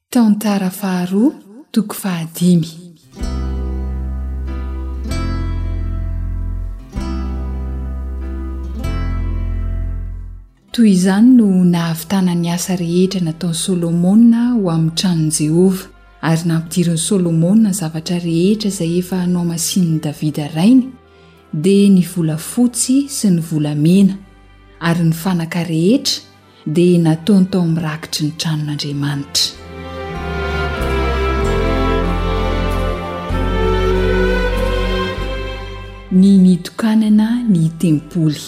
Tantara faharoa toko fahadimy. Toy izany no nahavitana ny asa rehetra nataon'i Solomona ho amin'ny tranon'i Jehova, ary nampidiriny Solomona zavatra rehetra izay efa hanao masin'i Davida rainy, dia ny volafotsy sy ny volamena, ary ny fanaka rehetra dia nataony tao mirakitry ny tranon'Andriamanitra. Ny nitokanana ny tempoly.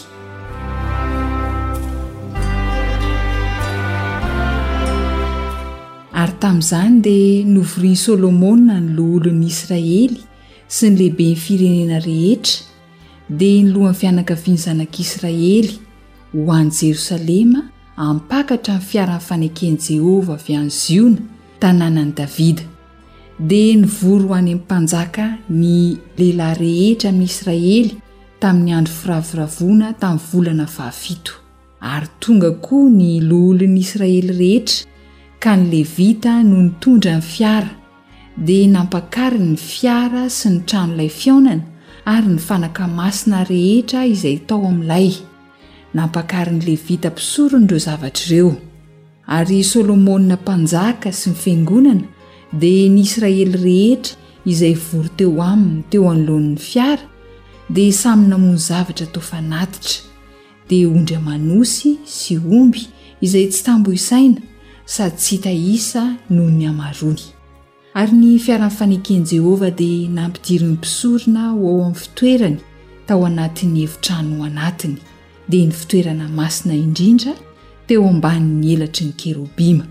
Ary tamin'izany dia novorian'i Solomona ny loholon'ny Israely sy ny lehiben'ny firenena rehetra, dia ny lohan'ny fianakavian'ny zanak'Israely ho an'i Jerosalema hampakatra ny fiaran'ny faneken'i Jehova avy any Ziona, tanànan'i Davida. Dia nivory ho any amin'ny mpanjaka ny lehilahy rehetra amin'ny Israely tamin'ny andro firavoravoana tamin'ny volana 17. Ary tonga koa ny loholon'ny Israely rehetra, ka ny Levita no nitondra ny fiara, dia nampakariny ny fiara sy ny tranon'ilay fiaonana ary ny fanaka masina rehetra izay tao amin'ilay. Nampakariny Levita mpisorony ireo zavatra ireo. Ary Solomona mpanjaka sy ny fiangonana dia ny Israely rehetra izay vory teo aminy teo anoloan'ny fiara, dia samy namono zavatra tao fanatitra, dia ondry amanosy sy omby izay tsy tambo isaina sady tsy hita isa noho ny amarony. Ary ny fiaran'ny faneken'i Jehova dia nampidiriny mpisorona ho ao amin'ny fitoerany tao anatin'ny efitrano anatiny, dia ny fitoerana masina indrindra teo ambanin'ny elatry ny kerobima.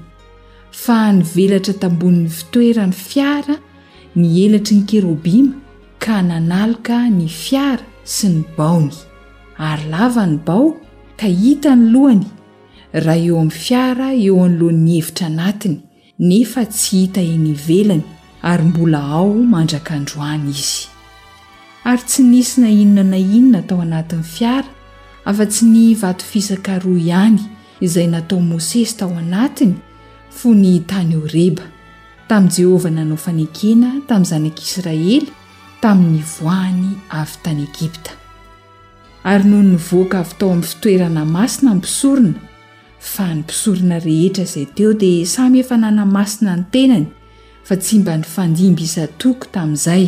Fa nivelatra tambonin'ny fitoeran'ny fiara ny elatry ny kerobima, ka nanaloka ny fiara sy ny baony. Ary lava ny bao ka hita ny lohany, raha eo amin'ny fiara eo anoloan'ny efitra anatiny, nefa tsy hita eny ivelany, ary mbola ao mandrak'androany izy. Ary tsy nisy na inona na inona tao anatin'ny fiara, afa-tsy ny vato fisaka roa ihany izay natao Mosesy tao anatiny, fo ny tany Horeba, tamin'i Jehova nanao fanekena tamin'ny zanak'Israely tamin'ny voany avy tany Egipta. Ary noho nivoaka avy tao amin'ny fitoerana masina mpisorona, fa ny mpisorona rehetra izay teo dia samy efa nanamasina ny tenany, fa tsy mba nifandimby isa-toko tamin'izay.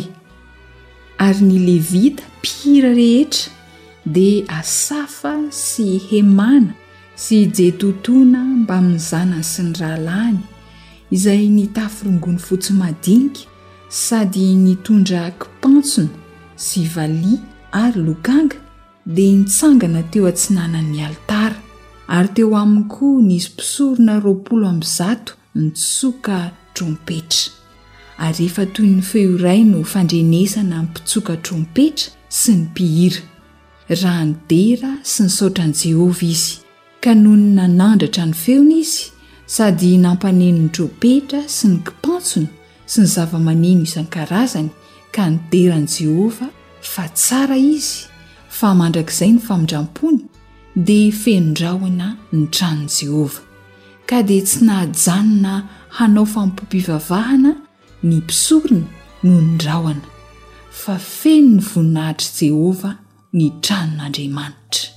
Ary ny Levita mpihira rehetra dia Asafa sy Hemana sy Jetotona mba amin'ny zanany sy ny rahalahiny, izay nitafy rongony fotsy madinika sady nitondra kipantsona sy valia ary lokanga, dia nitsangana teo atsinanan'ny altara. Ary teo aminy koa nisy mpisorona 20 nitsoka trompetra. Ary efa toy ny feo iray no fandrenesana ny mpitsoka trompetra sy ny mpihira, raha ny dera sy ny saotran'i Jehova izy, ka noho ny nanandratra ny feony izy, sady nampaneno ny trompetra sy ny kipantsona sy ny zava-maneno isan-karazany, ka ny deran'i Jehova fa tsara izy, fa mandrakizay ny famindram-pony dia fenondrahona ny tranon'i Jehova, ka dia tsy nahajanona hanao fampompivavahana ny mpisorona noho ny rahona, fa feno ny voninahitry Jehova ny tranon'Andriamanitra.